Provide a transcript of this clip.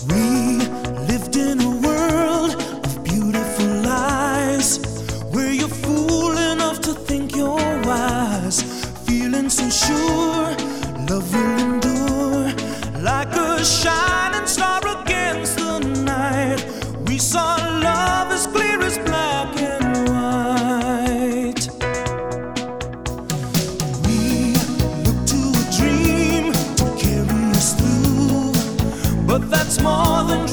We lived in a world of beautiful lies, where you're fool enough to think you're wise, feeling so sure love will endure. Like a shining star against the night, we saw love as clear as black and white. We looked to a dream to carry us through, but that's more than